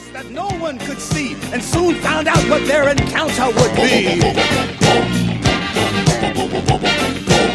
that no one could see, and soon found out what their encounter would be.